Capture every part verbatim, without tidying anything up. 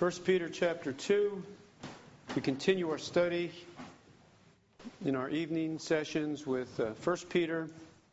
First Peter chapter two. We continue our study in our evening sessions with uh, First Peter.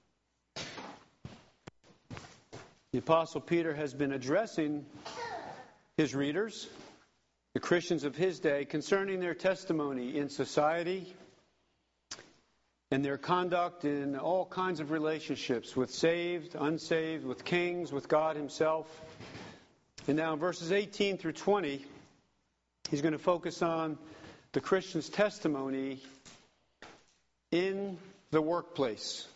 The Apostle Peter has been addressing his readers, the Christians of his day, concerning their testimony in society and their conduct in all kinds of relationships with saved, unsaved, with kings, with God himself. And now in verses eighteen through twenty, he's going to focus on the Christian's testimony in the workplace.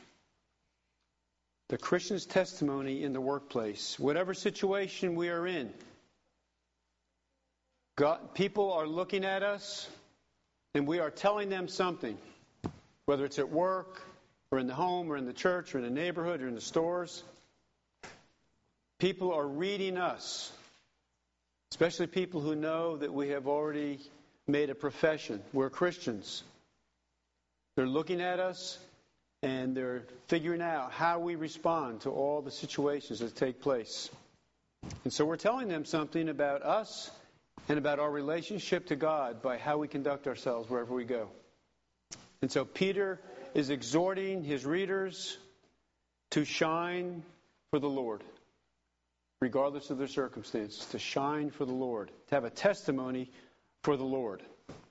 The Christian's testimony in the workplace. Whatever situation we are in, God, people are looking at us and we are telling them something. Whether it's at work, or in the home, or in the church, or in the neighborhood, or in the stores. People are reading us. Especially people who know that we have already made a profession. We're Christians. They're looking at us and they're figuring out how we respond to all the situations that take place. And so we're telling them something about us and about our relationship to God by how we conduct ourselves wherever we go. And so Peter is exhorting his readers to shine for the Lord, regardless of their circumstances, to shine for the Lord, to have a testimony for the Lord.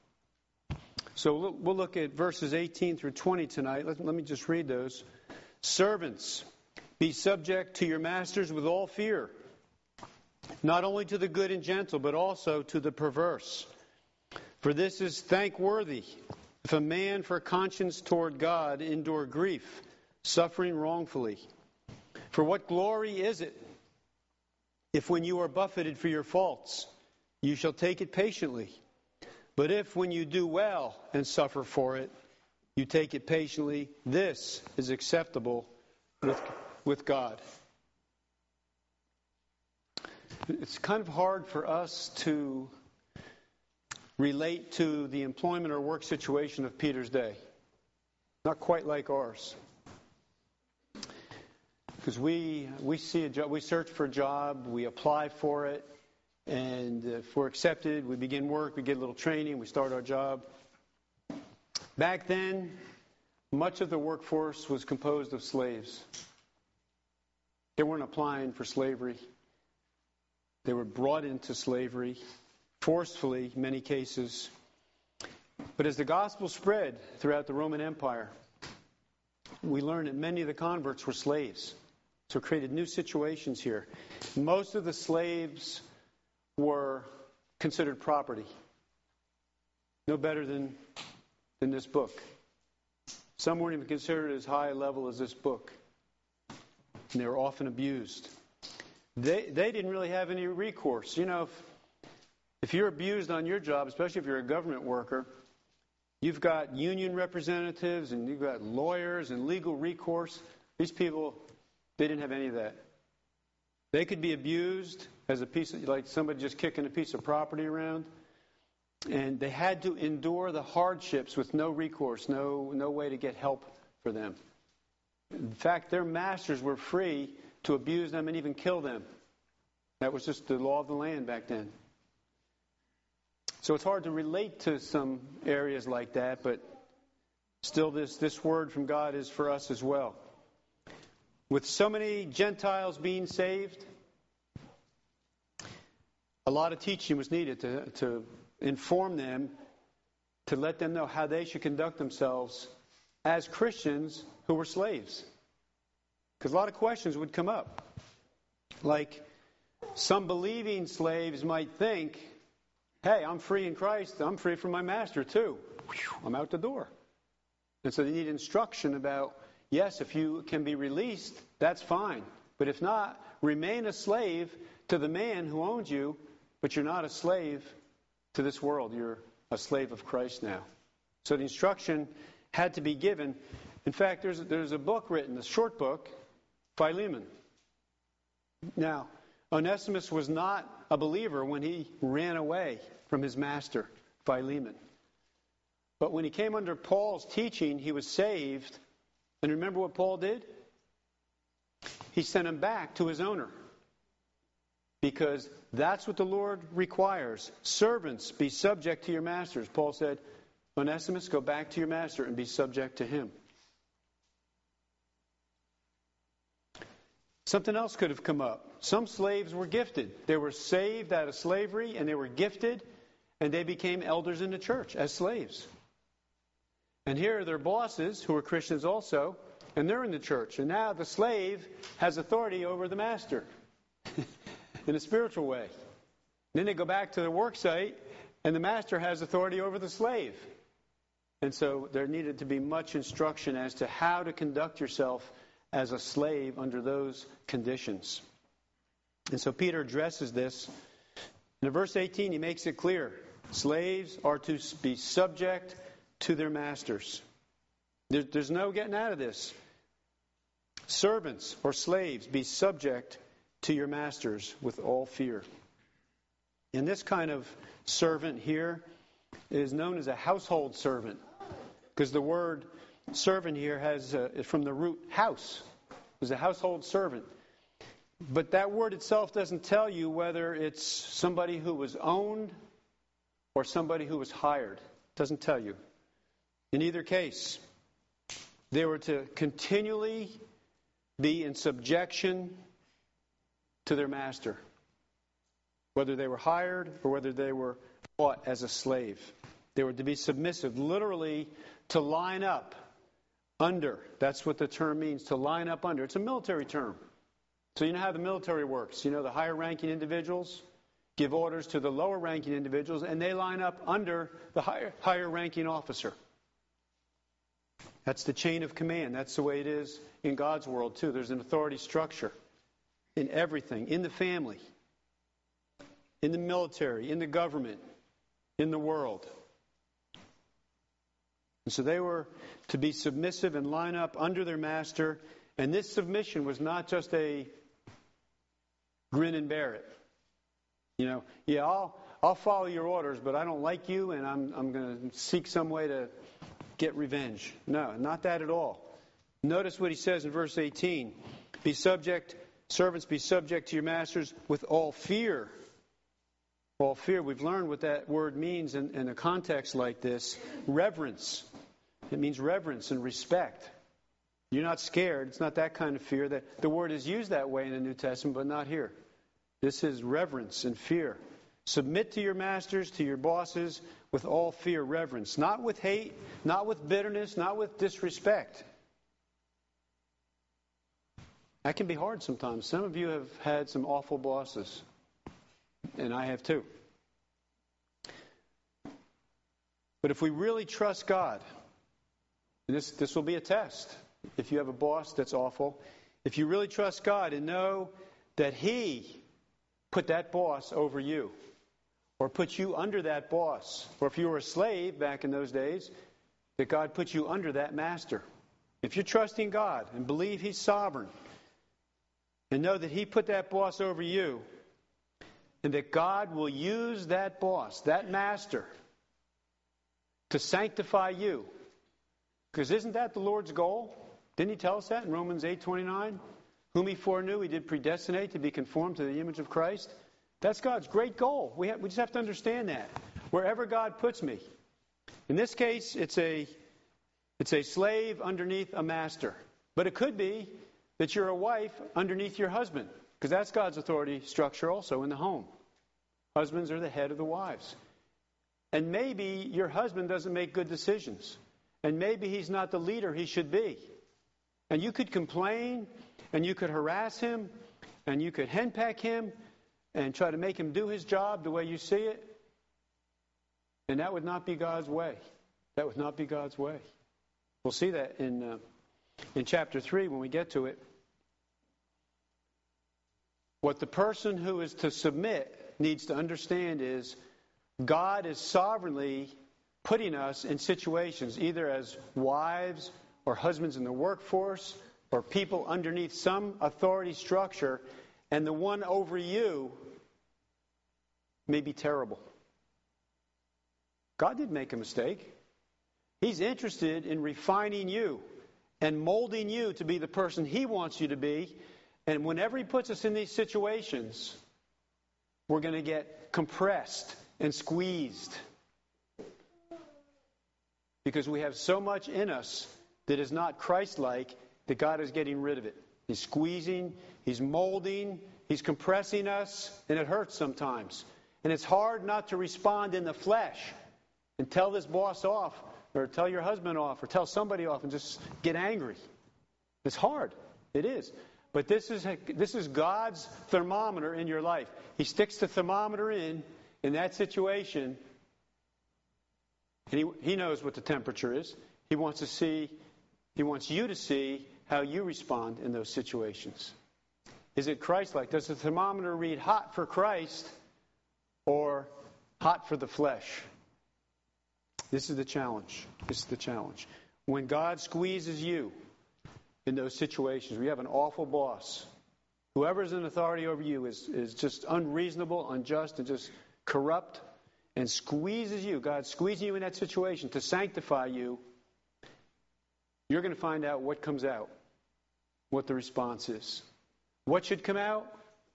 So we'll look at verses eighteen through twenty tonight. Let, let me just read those. Servants, be subject to your masters with all fear, not only to the good and gentle, but also to the perverse. For this is thankworthy, if a man for conscience toward God endure grief, suffering wrongfully. For what glory is it, if when you are buffeted for your faults, you shall take it patiently? But if when you do well and suffer for it, you take it patiently, this is acceptable with, with God. It's kind of hard for us to relate to the employment or work situation of Peter's day. Not quite like ours. Because we we see a job, we search for a job, we apply for it, and if we're accepted, we begin work, we get a little training, we start our job. Back then, much of the workforce was composed of slaves. They weren't applying for slavery. They were brought into slavery, forcefully, in many cases. But as the gospel spread throughout the Roman Empire, we learned that many of the converts were slaves. So it created new situations here. Most of the slaves were considered property. No better than, than this book. Some weren't even considered as high a level as this book. And they were often abused. They they didn't really have any recourse. You know, if, if you're abused on your job, especially if you're a government worker, you've got union representatives and you've got lawyers and legal recourse. These people, they didn't have any of that. They could be abused as a piece of, like somebody just kicking a piece of property around. And they had to endure the hardships with no recourse, no no way to get help for them. In fact, their masters were free to abuse them and even kill them. That was just the law of the land back then. So it's hard to relate to some areas like that, but still this, this word from God is for us as well. With so many Gentiles being saved, a lot of teaching was needed to, to inform them, to let them know how they should conduct themselves as Christians who were slaves. Because a lot of questions would come up. Like, some believing slaves might think, hey, I'm free in Christ. I'm free from my master too. I'm out the door. And so they need instruction about, yes, if you can be released, that's fine. But if not, remain a slave to the man who owns you, but you're not a slave to this world. You're a slave of Christ now. So the instruction had to be given. In fact, there's, there's a book written, a short book, Philemon. Now, Onesimus was not a believer when he ran away from his master, Philemon. But when he came under Paul's teaching, he was saved. And remember what Paul did? He sent him back to his owner. because that's what the Lord requires. Servants, be subject to your masters. Paul said, Onesimus, go back to your master and be subject to him. Something else could have come up. Some slaves were gifted. They were saved out of slavery, and they were gifted, and they became elders in the church as slaves. And here are their bosses, who are Christians also, and they're in the church. And now the slave has authority over the master in a spiritual way. And then they go back to their work site, and the master has authority over the slave. And so there needed to be much instruction as to how to conduct yourself as a slave under those conditions. And so Peter addresses this. In verse eighteen, he makes it clear. Slaves are to be subject to their masters. There, there's no getting out of this. Servants or slaves, be subject to your masters with all fear. And this kind of servant here is known as a household servant, because the word servant here has uh, is from the root house. It's a household servant. But that word itself doesn't tell you whether it's somebody who was owned or somebody who was hired. It doesn't tell you. In either case, they were to continually be in subjection to their master, whether they were hired or whether they were bought as a slave. They were to be submissive, literally to line up under. That's what the term means, to line up under. It's a military term. So you know how the military works. You know, the higher ranking individuals give orders to the lower ranking individuals, and they line up under the higher, higher ranking officer. That's the chain of command. That's the way it is in God's world too. There's an authority structure in everything, in the family, in the military, in the government, in the world. And so they were to be submissive and line up under their master. And this submission was not just a grin and bear it. You know, yeah, I'll I'll follow your orders, but I don't like you, and I'm I'm going to seek some way to get revenge. No, not that at all. Notice what he says in verse eighteen. Be subject, servants, be subject to your masters with all fear. All fear. We've learned what that word means in, in a context like this. Reverence. It means reverence and respect. You're not scared. It's not that kind of fear. That the word is used that way in the New Testament, but not here. This is reverence and fear. Submit to your masters, to your bosses, with all fear, reverence. Not with hate, not with bitterness, not with disrespect. That can be hard sometimes. Some of you have had some awful bosses, and I have too. But if we really trust God, and this, this will be a test. If you have a boss that's awful, if you really trust God and know that He put that boss over you, or put you under that boss, or if you were a slave back in those days, that God put you under that master. If you're trusting God and believe He's sovereign, and know that He put that boss over you, and that God will use that boss, that master, to sanctify you. Because isn't that the Lord's goal? Didn't He tell us that in Romans eight twenty-nine? Whom He foreknew, He did predestinate to be conformed to the image of Christ. That's God's great goal. We, have, we just have to understand that. Wherever God puts me. In this case, it's a, it's a slave underneath a master. But it could be that you're a wife underneath your husband. Because that's God's authority structure also in the home. Husbands are the head of the wives. And maybe your husband doesn't make good decisions. And maybe he's not the leader he should be. And you could complain, and you could harass him, and you could henpeck him, and try to make him do his job the way you see it. And that would not be God's way. That would not be God's way. We'll see that in uh, in chapter three when we get to it. What the person who is to submit needs to understand is God is sovereignly putting us in situations, either as wives or husbands in the workforce or people underneath some authority structure, and the one over you may be terrible. God didn't make a mistake. He's interested in refining you and molding you to be the person He wants you to be. And whenever He puts us in these situations, we're going to get compressed and squeezed. Because we have so much in us that is not Christ-like that God is getting rid of it. He's squeezing, He's molding, He's compressing us, and it hurts sometimes. And it's hard not to respond in the flesh and tell this boss off, or tell your husband off, or tell somebody off and just get angry. It's hard. It is. But this is this is God's thermometer in your life. He sticks the thermometer in, in that situation, and he, he knows what the temperature is. He wants to see, he wants you to see how you respond in those situations. Is it Christ-like? Does the thermometer read hot for Christ or hot for the flesh? This is the challenge. This is the challenge. When God squeezes you in those situations, we have an awful boss. Whoever's in authority over you is, is just unreasonable, unjust, and just corrupt, and squeezes you. God's squeezing you in that situation to sanctify you. You're going to find out what comes out, what the response is. What should come out?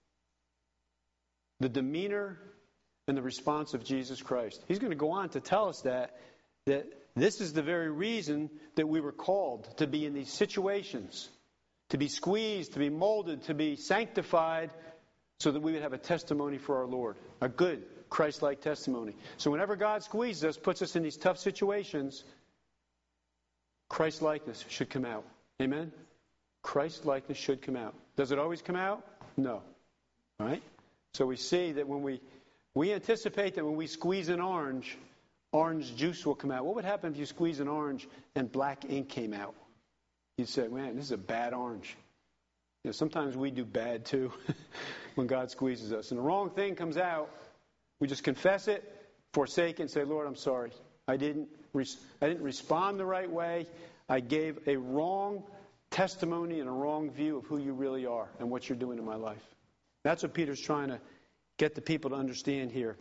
The demeanor and the response of Jesus Christ. He's going to go on to tell us that, that this is the very reason that we were called to be in these situations, to be squeezed, to be molded, to be sanctified, so that we would have a testimony for our Lord, a good Christ-like testimony. So whenever God squeezes us, puts us in these tough situations, Christ-likeness should come out. Amen? Christ-likeness should come out. Does it always come out? No. All right? So we see that when we we anticipate that when we squeeze an orange, orange juice will come out. What would happen if you squeeze an orange and black ink came out? You'd say, man, this is a bad orange. You know, sometimes we do bad too when God squeezes us. And the wrong thing comes out, we just confess it, forsake it, and say, Lord, I'm sorry. I didn't, res- I didn't respond the right way. I gave a wrong testimony and a wrong view of who you really are and what you're doing in my life. That's what Peter's trying to get the people to understand here.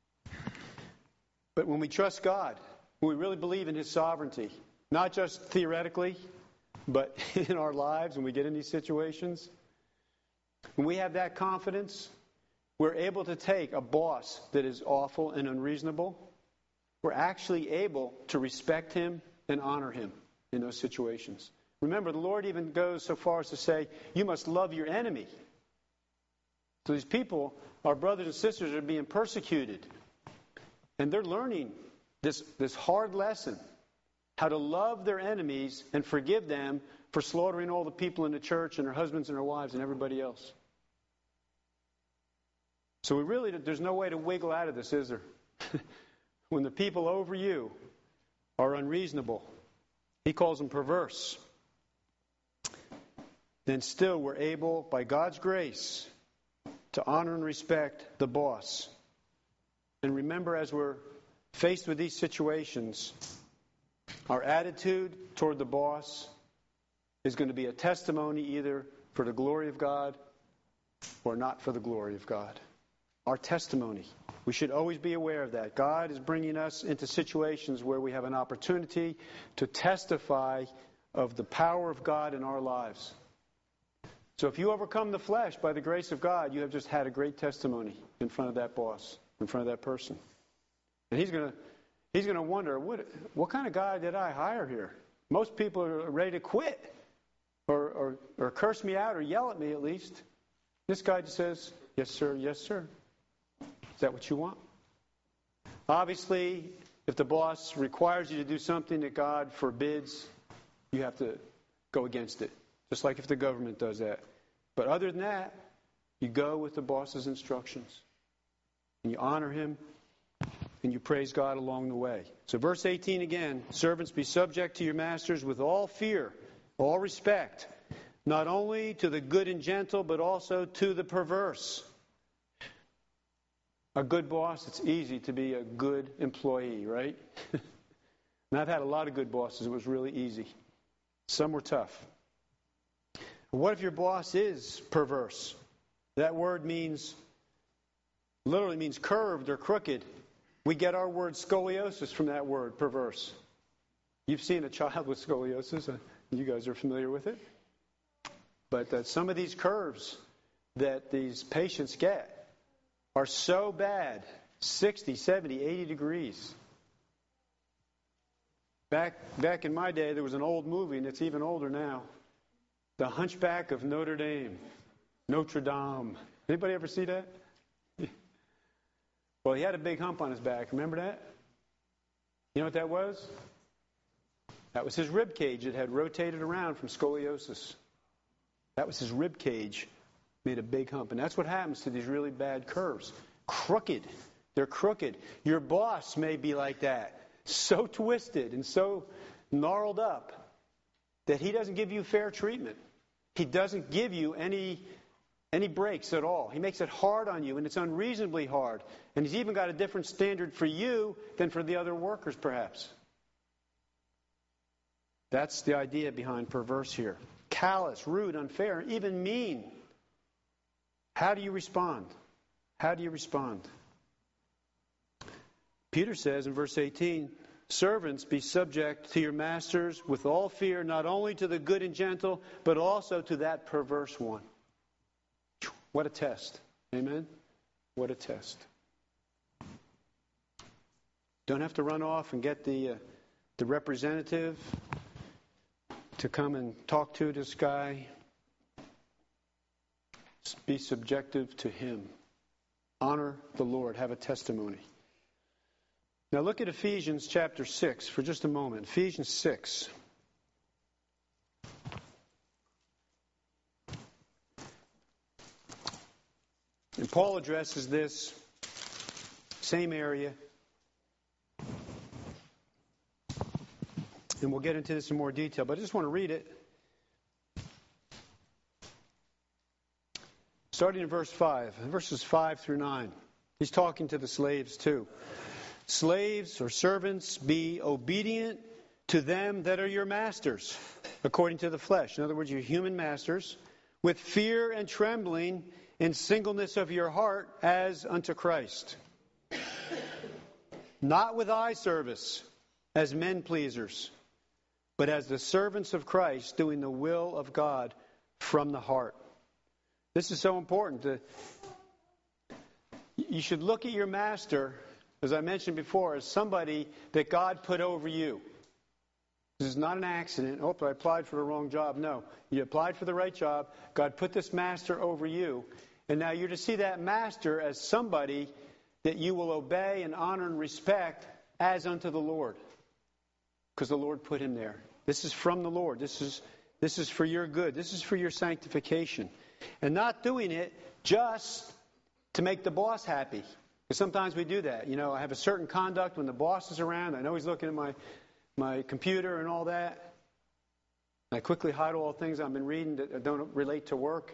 But when we trust God, when we really believe in His sovereignty, not just theoretically, but in our lives when we get in these situations, when we have that confidence, we're able to take a boss that is awful and unreasonable. We're actually able to respect him and honor him in those situations. Remember, the Lord even goes so far as to say, you must love your enemy. So these people, our brothers and sisters, are being persecuted. And they're learning this, this hard lesson, how to love their enemies and forgive them for slaughtering all the people in the church and their husbands and their wives and everybody else. So we really, there's no way to wiggle out of this, is there? When the people over you are unreasonable, he calls them perverse, then still we're able, by God's grace, to honor and respect the boss. And remember, as we're faced with these situations, our attitude toward the boss is going to be a testimony either for the glory of God or not for the glory of God. Our testimony. We should always be aware of that. God is bringing us into situations where we have an opportunity to testify of the power of God in our lives. So if you overcome the flesh by the grace of God, you have just had a great testimony in front of that boss, in front of that person. And he's going to he's going to wonder, what what kind of guy did I hire here? Most people are ready to quit or, or, or curse me out or yell at me at least. This guy just says, yes, sir, yes, sir. Is that what you want? Obviously, if the boss requires you to do something that God forbids, you have to go against it. Just like if the government does that. But other than that, you go with the boss's instructions. And you honor him, and you praise God along the way. So verse eighteen again, servants, be subject to your masters with all fear, all respect, not only to the good and gentle, but also to the perverse. A good boss, it's easy to be a good employee, right? And I've had a lot of good bosses. It was really easy. Some were tough. What if your boss is perverse? That word means, literally means curved or crooked. We get our word scoliosis from that word, perverse. You've seen a child with scoliosis. You guys are familiar with it. But uh, some of these curves that these patients get are so bad, sixty, seventy, eighty degrees. Back back in my day, there was an old movie, and it's even older now, The Hunchback of Notre Dame, Notre Dame. Anybody ever see that? Well, he had a big hump on his back. Remember that? You know what that was? That was his rib cage. It had rotated around from scoliosis. That was his rib cage. Made a big hump. And that's what happens to these really bad curves. Crooked. They're crooked. Your boss may be like that. So twisted and so gnarled up that he doesn't give you fair treatment. He doesn't give you any any breaks at all. He makes it hard on you, and it's unreasonably hard. And he's even got a different standard for you than for the other workers, perhaps. That's the idea behind perverse here. Callous, rude, unfair, even mean. How do you respond? How do you respond? Peter says in verse eighteen, servants, be subject to your masters with all fear, not only to the good and gentle, but also to that perverse one. What a test. Amen? What a test. Don't have to run off and get the, uh, the representative to come and talk to this guy. Be subjective to him. Honor the Lord. Have a testimony. Now look at Ephesians chapter six for just a moment. Ephesians six. And Paul addresses this same area. And we'll get into this in more detail, but I just want to read it. Starting in verse five, verses five through nine. He's talking to the slaves too. Slaves or servants, be obedient to them that are your masters, according to the flesh. In other words, your human masters, with fear and trembling in singleness of your heart as unto Christ. Not with eye service as men pleasers, but as the servants of Christ, doing the will of God from the heart. This is so important. To, you should look at your master, as I mentioned before, as somebody that God put over you. This is not an accident. Oh, I applied for the wrong job. No, you applied for the right job. God put this master over you. And now you're to see that master as somebody that you will obey and honor and respect as unto the Lord. Because the Lord put him there. This is from the Lord. This is this is for your good. This is for your sanctification. And not doing it just to make the boss happy. Because sometimes we do that. You know, I have a certain conduct when the boss is around. I know he's looking at my, my computer and all that. I quickly hide all the things I've been reading that don't relate to work.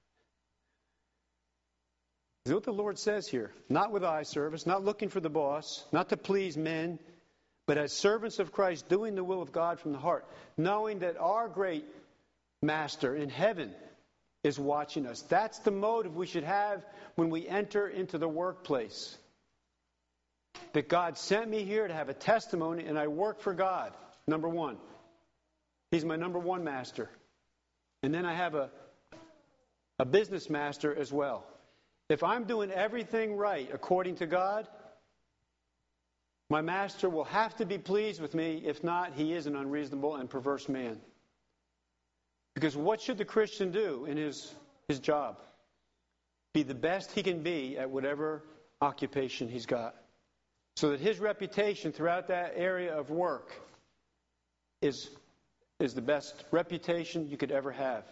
This is what the Lord says here. Not with eye service, not looking for the boss, not to please men, but as servants of Christ, doing the will of God from the heart, knowing that our great master in heaven is watching us. That's the motive we should have when we enter into the workplace. That God sent me here to have a testimony, and I work for God, number one. He's my number one master. And then I have a, a business master as well. If I'm doing everything right according to God, my master will have to be pleased with me. If not, he is an unreasonable and perverse man. Because what should the Christian do in his, his job? Be the best he can be at whatever occupation he's got. So that his reputation throughout that area of work is, is the best reputation you could ever have.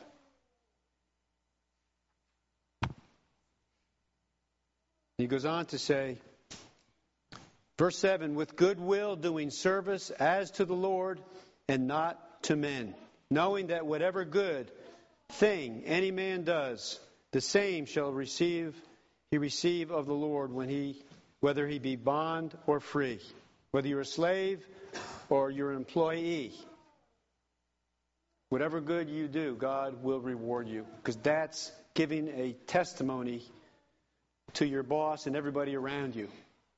He goes on to say, verse seven, with good will doing service as to the Lord and not to men, knowing that whatever good thing any man does, the same shall receive he receive of the Lord, when he, whether he be bond or free, whether you're a slave or you're an employee. Whatever good you do, God will reward you, because that's giving a testimony to your boss and everybody around you.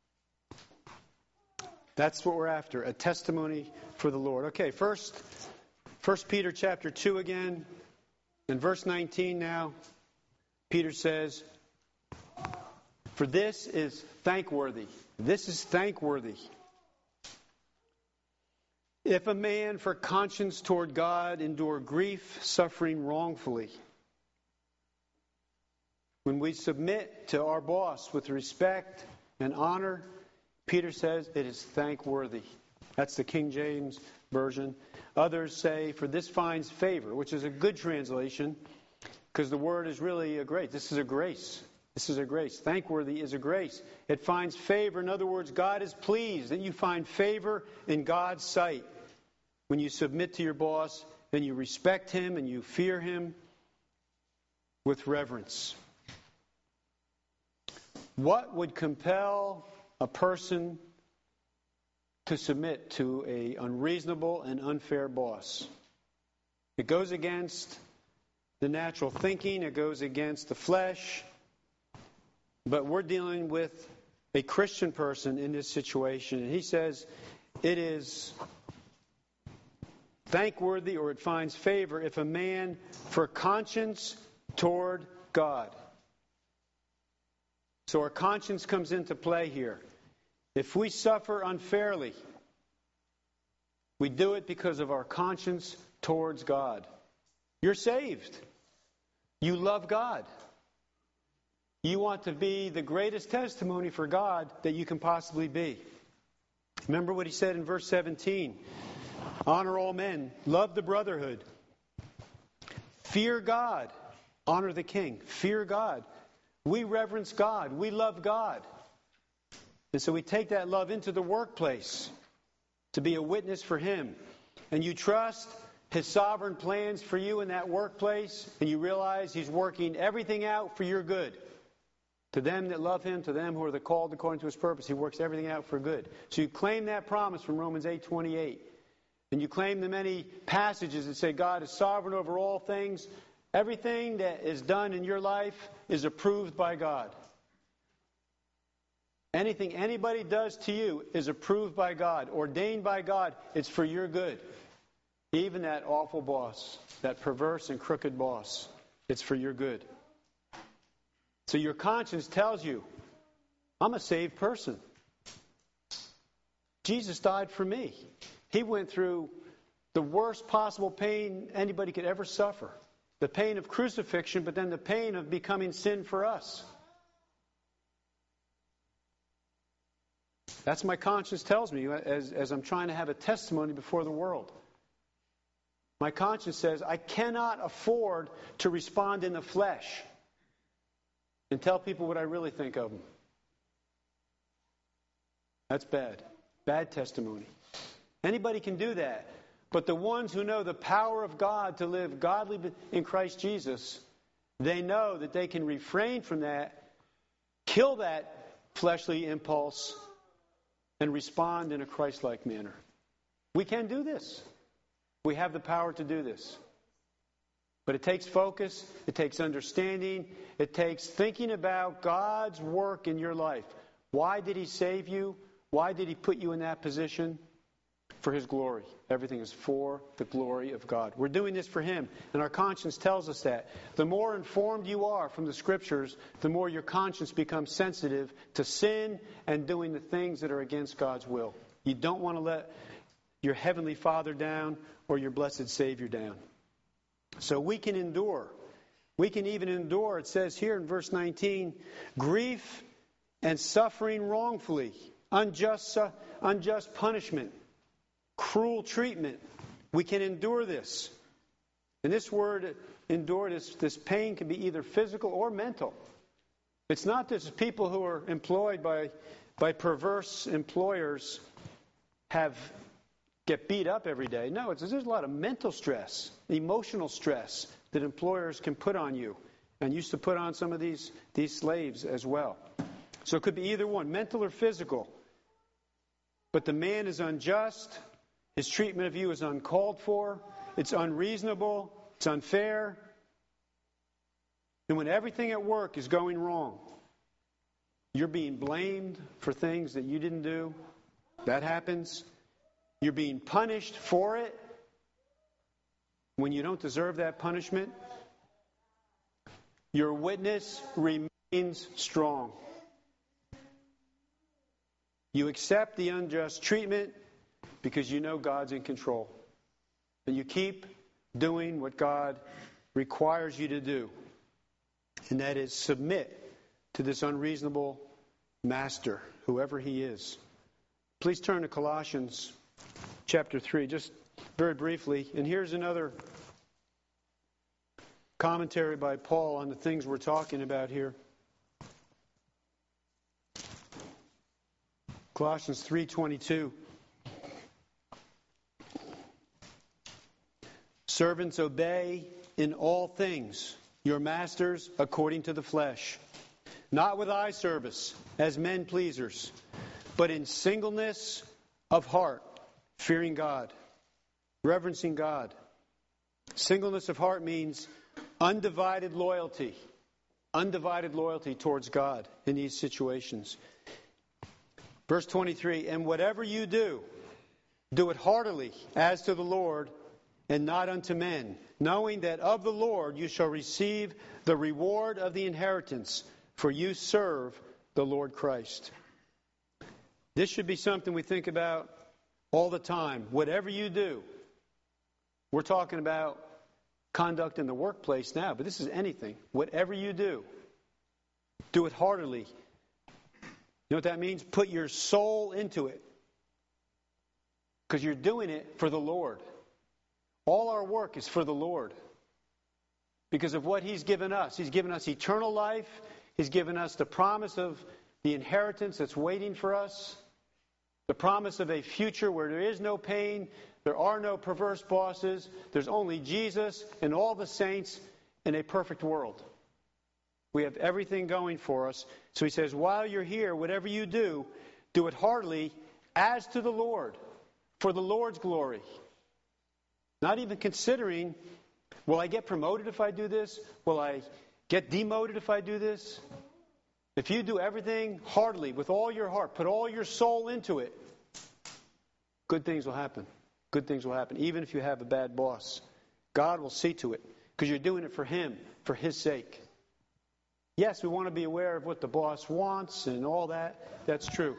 That's what we're after, a testimony for the Lord. Okay, first, First Peter chapter two again, in verse nineteen now, Peter says, For this is thankworthy. This is thankworthy. If a man for conscience toward God endure grief, suffering wrongfully. When we submit to our boss with respect and honor, Peter says it is thankworthy. That's the King James Version. Others say, for this finds favor, which is a good translation, because the word is really a grace. This is a grace. This is a grace. Thankworthy is a grace. It finds favor. In other words, God is pleased that you find favor in God's sight. When you submit to your boss, and you respect him, and you fear him with reverence. What would compel a person to submit to an unreasonable and unfair boss? It goes against the natural thinking. It goes against the flesh. But we're dealing with a Christian person in this situation. And he says it is thankworthy, or it finds favor, if a man for conscience toward God. So our conscience comes into play here. If we suffer unfairly, we do it because of our conscience towards God. You're saved. You love God. You want to be the greatest testimony for God that you can possibly be. Remember what he said in verse seventeen. Honor all men. Love the brotherhood. Fear God. Honor the king. Fear God. We reverence God. We love God. And so we take that love into the workplace to be a witness for him. And you trust his sovereign plans for you in that workplace, and you realize he's working everything out for your good. To them that love him, to them who are the called according to his purpose, he works everything out for good. So you claim that promise from Romans eight twenty-eight. And you claim the many passages that say God is sovereign over all things. Everything that is done in your life is approved by God. Anything anybody does to you is approved by God, ordained by God. It's for your good. Even that awful boss, that perverse and crooked boss, it's for your good. So your conscience tells you, I'm a saved person. Jesus died for me. He went through the worst possible pain anybody could ever suffer. The pain of crucifixion, but then the pain of becoming sin for us. That's my conscience tells me as, as I'm trying to have a testimony before the world. My conscience says I cannot afford to respond in the flesh and tell people what I really think of them. That's bad. Bad testimony. Anybody can do that. But the ones who know the power of God to live godly in Christ Jesus, they know that they can refrain from that, kill that fleshly impulse, and respond in a Christ-like manner. We can do this. We have the power to do this. But it takes focus, it takes understanding, it takes thinking about God's work in your life. Why did he save you? Why did he put you in that position? For his glory. Everything is for the glory of God. We're doing this for him, and our conscience tells us that. The more informed you are from the Scriptures, the more your conscience becomes sensitive to sin and doing the things that are against God's will. You don't want to let your Heavenly Father down or your blessed Savior down. So we can endure. We can even endure, it says here in verse nineteen, grief and suffering wrongfully, unjust, uh, unjust punishment, cruel treatment. We can endure this. And this word, endure, this, this pain can be either physical or mental. It's not just people who are employed by, by perverse employers have get beat up every day. No, it's, there's a lot of mental stress, emotional stress that employers can put on you, and used to put on some of these, these slaves as well. So it could be either one, mental or physical. But the man is unjust. His treatment of you is uncalled for. It's unreasonable. It's unfair. And when everything at work is going wrong, you're being blamed for things that you didn't do. That happens. You're being punished for it when you don't deserve that punishment. Your witness remains strong. You accept the unjust treatment because you know God's in control. And you keep doing what God requires you to do. And that is submit to this unreasonable master, whoever he is. Please turn to Colossians chapter three, just very briefly. And here's another commentary by Paul on the things we're talking about here. Colossians three twenty-two. Servants, obey in all things your masters according to the flesh, not with eye service as men pleasers, but in singleness of heart, fearing God, reverencing God. Singleness of heart means undivided loyalty, undivided loyalty towards God in these situations. Verse twenty-three, and whatever you do, do it heartily as to the Lord and not unto men, knowing that of the Lord you shall receive the reward of the inheritance, for you serve the Lord Christ. This should be something we think about all the time. Whatever you do, we're talking about conduct in the workplace now, but this is anything. Whatever you do, do it heartily. You know what that means? Put your soul into it, because you're doing it for the Lord. All our work is for the Lord because of what He's given us. He's given us eternal life. He's given us the promise of the inheritance that's waiting for us, the promise of a future where there is no pain, there are no perverse bosses, there's only Jesus and all the saints in a perfect world. We have everything going for us. So he says, while you're here, whatever you do, do it heartily as to the Lord, for the Lord's glory. Not even considering, will I get promoted if I do this? Will I get demoted if I do this? If you do everything heartily, with all your heart, put all your soul into it, good things will happen. Good things will happen, even if you have a bad boss. God will see to it, because you're doing it for Him, for His sake. Yes, we want to be aware of what the boss wants and all that. That's true.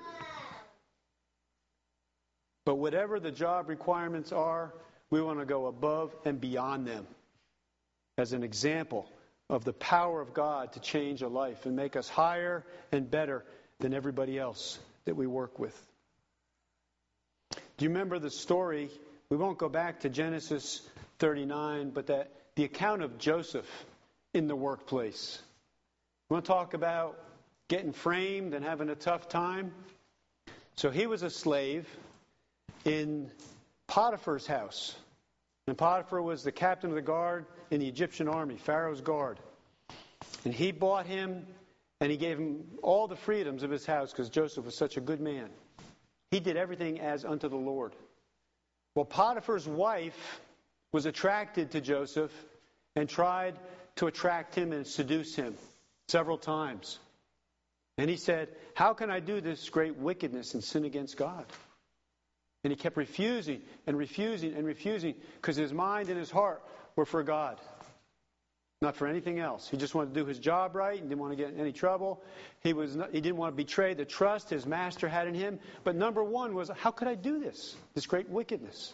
But whatever the job requirements are, we want to go above and beyond them as an example of the power of God to change a life and make us higher and better than everybody else that we work with. Do you remember the story? We won't go back to Genesis thirty-nine, but that the account of Joseph in the workplace. We want to talk about getting framed and having a tough time. So he was a slave in Potiphar's house. And Potiphar was the captain of the guard in the Egyptian army, Pharaoh's guard. And he bought him, and he gave him all the freedoms of his house because Joseph was such a good man. He did everything as unto the Lord. Well, Potiphar's wife was attracted to Joseph and tried to attract him and seduce him several times. And he said, how can I do this great wickedness and sin against God? And he kept refusing and refusing and refusing because his mind and his heart were for God, not for anything else. He just wanted to do his job right and didn't want to get in any trouble. He was not, he didn't want to betray the trust his master had in him. But number one was, how could I do this, this great wickedness?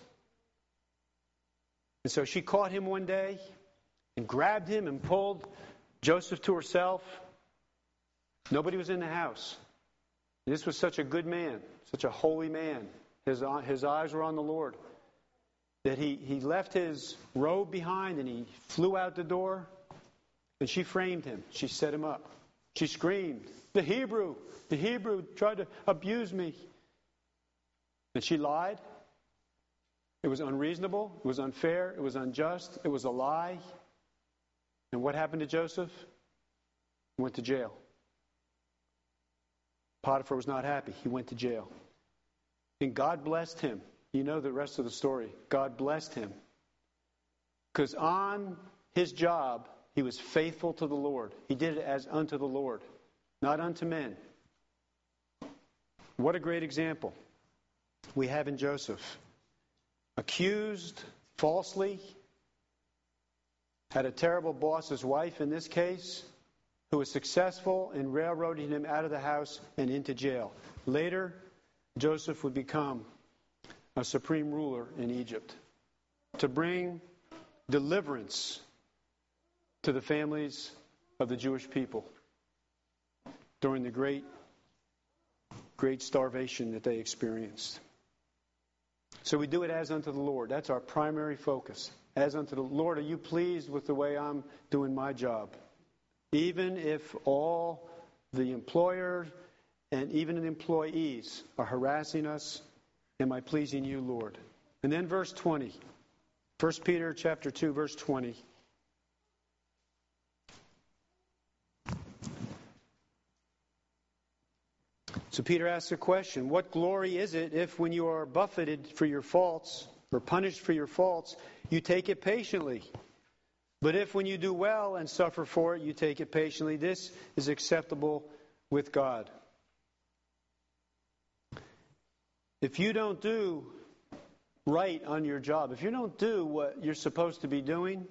And so she caught him one day and grabbed him and pulled Joseph to herself. Nobody was in the house. This was such a good man, such a holy man. His, his eyes were on the Lord. That he, he left his robe behind and he flew out the door. And she framed him. She set him up. She screamed, the Hebrew, the Hebrew tried to abuse me. And she lied. It was unreasonable. It was unfair. It was unjust. It was a lie. And what happened to Joseph? He went to jail. Potiphar was not happy. He went to jail. And God blessed him. You know the rest of the story. God blessed him. Because on his job, he was faithful to the Lord. He did it as unto the Lord, not unto men. What a great example we have in Joseph. Accused falsely, had a terrible boss's wife in this case, who was successful in railroading him out of the house and into jail. Later, Joseph would become a supreme ruler in Egypt, to bring deliverance to the families of the Jewish people during the great, great starvation that they experienced. So we do it as unto the Lord. That's our primary focus. As unto the Lord, are you pleased with the way I'm doing my job? Even if all the employer and even the employees are harassing us, am I pleasing you, Lord? And then verse twenty. First Peter chapter two, verse twenty. So Peter asks a question. What glory is it if when you are buffeted for your faults or punished for your faults, you take it patiently? But if when you do well and suffer for it, you take it patiently, this is acceptable with God. If you don't do right on your job, if you don't do what you're supposed to be doing,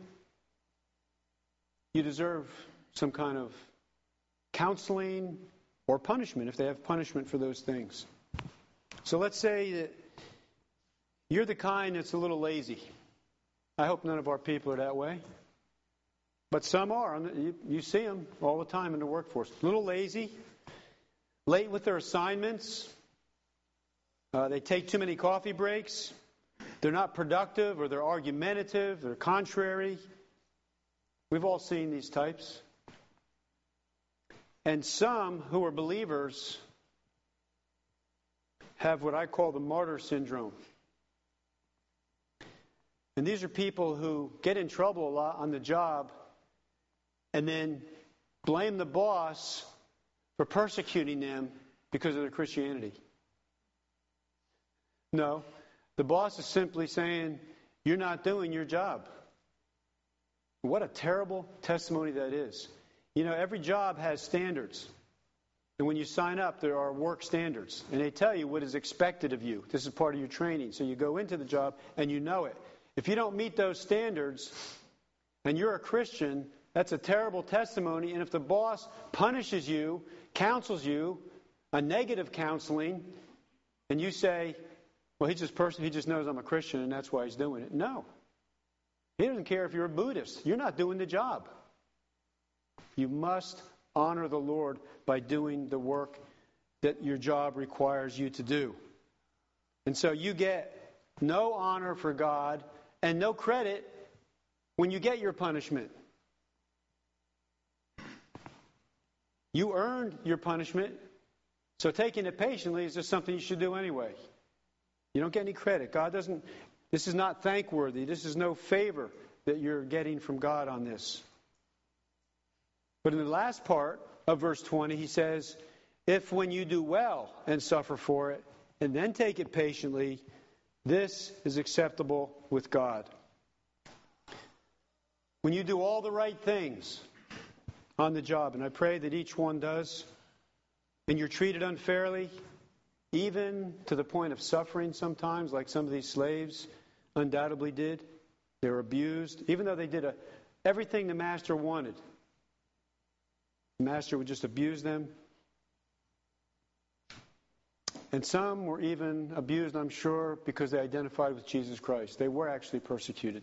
you deserve some kind of counseling or punishment if they have punishment for those things. So let's say that you're the kind that's a little lazy. I hope none of our people are that way. But some are. You, you see them all the time in the workforce. A little lazy, late with their assignments. Uh, they take too many coffee breaks. They're not productive, or they're argumentative, they're contrary. We've all seen these types. And some who are believers have what I call the martyr syndrome. And these are people who get in trouble a lot on the job and then blame the boss for persecuting them because of their Christianity. No, the boss is simply saying, you're not doing your job. What a terrible testimony that is. You know, every job has standards. And when you sign up, there are work standards. And they tell you what is expected of you. This is part of your training. So you go into the job and you know it. If you don't meet those standards and you're a Christian, that's a terrible testimony. And if the boss punishes you, counsels you, a negative counseling, and you say, well, he just person he just knows I'm a Christian and that's why he's doing it. No. He doesn't care if you're a Buddhist. You're not doing the job. You must honor the Lord by doing the work that your job requires you to do. And so you get no honor for God and no credit when you get your punishment. You earned your punishment, so taking it patiently is just something you should do anyway. You don't get any credit. God doesn't, this is not thankworthy. This is no favor that you're getting from God on this. But in the last part of verse twenty, he says, if when you do well and suffer for it, and then take it patiently, this is acceptable with God. When you do all the right things on the job, and I pray that each one does, and you're treated unfairly, even to the point of suffering sometimes, like some of these slaves undoubtedly did. They were abused, even though they did a, everything the master wanted. The master would just abuse them. And some were even abused, I'm sure, because they identified with Jesus Christ. They were actually persecuted.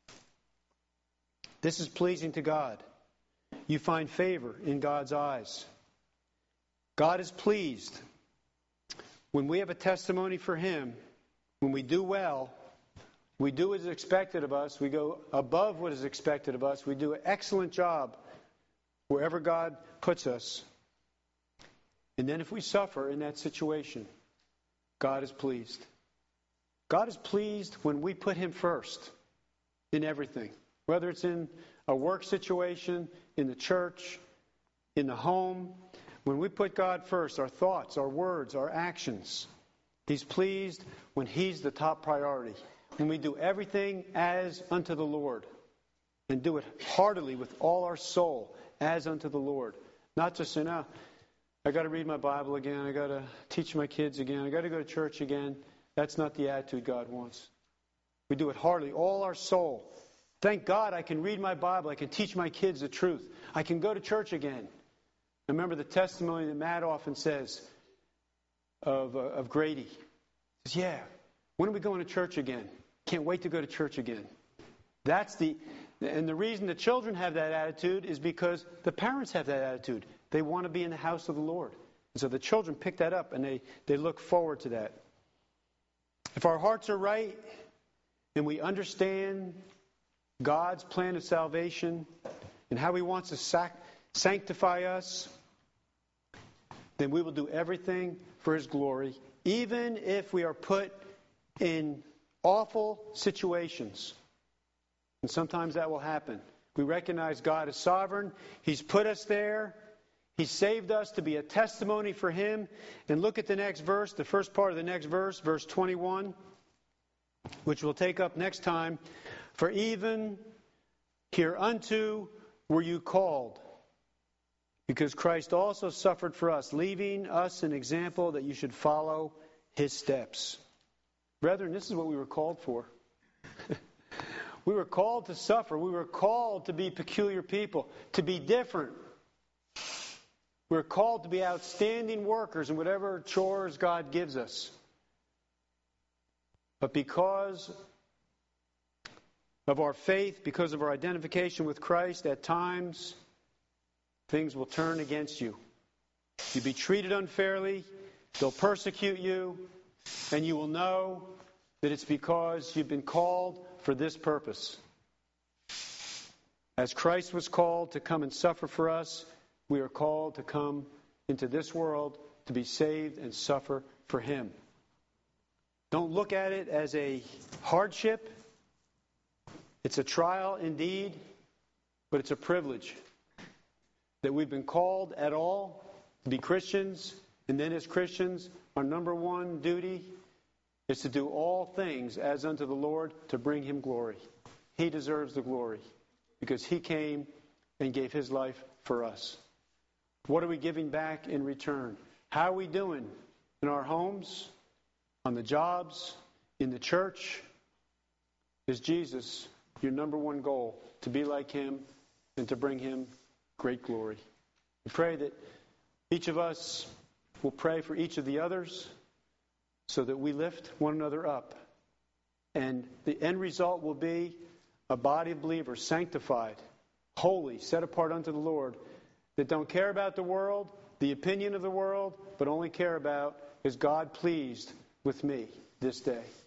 This is pleasing to God. You find favor in God's eyes. God is pleased when we have a testimony for Him, when we do well, we do what is expected of us, we go above what is expected of us, we do an excellent job wherever God puts us. And then if we suffer in that situation, God is pleased. God is pleased when we put Him first in everything. Whether it's in a work situation, in the church, in the home. When we put God first, our thoughts, our words, our actions, He's pleased when He's the top priority. When we do everything as unto the Lord. And do it heartily with all our soul as unto the Lord. Not just say, no, I got to read my Bible again. I got to teach my kids again. I got to go to church again. That's not the attitude God wants. We do it heartily, all our soul. Thank God I can read my Bible. I can teach my kids the truth. I can go to church again. Remember the testimony that Matt often says. of, uh, of Grady. He says, yeah, when are we going to church again? Can't wait to go to church again. That's the, and the reason the children have that attitude is because the parents have that attitude. They want to be in the house of the Lord. And so the children pick that up and they, they look forward to that. If our hearts are right and we understand God's plan of salvation and how He wants to sac- sanctify us, then we will do everything for His glory, even if we are put in awful situations. And sometimes that will happen. We recognize God is sovereign. He's put us there. He saved us to be a testimony for Him. And look at the next verse, the first part of the next verse, verse twenty-one, which we'll take up next time. For even hereunto were you called, because Christ also suffered for us, leaving us an example that you should follow His steps. Brethren, this is what we were called for. We were called to suffer. We were called to be peculiar people, to be different. We were called to be outstanding workers in whatever chores God gives us. But because of our faith, because of our identification with Christ, at times things will turn against you. You'll be treated unfairly. They'll persecute you. And you will know that it's because you've been called for this purpose. As Christ was called to come and suffer for us, we are called to come into this world to be saved and suffer for Him. Don't look at it as a hardship. It's a trial indeed, but it's a privilege that we've been called at all to be Christians. And then as Christians, our number one duty is to do all things as unto the Lord to bring Him glory. He deserves the glory because He came and gave His life for us. What are we giving back in return? How are we doing in our homes, on the jobs, in the church? Is Jesus your number one goal? To be like Him and to bring Him great glory. We pray that each of us will pray for each of the others so that we lift one another up. And the end result will be a body of believers sanctified, holy, set apart unto the Lord, that don't care about the world, the opinion of the world, but only care about, is God pleased with me this day?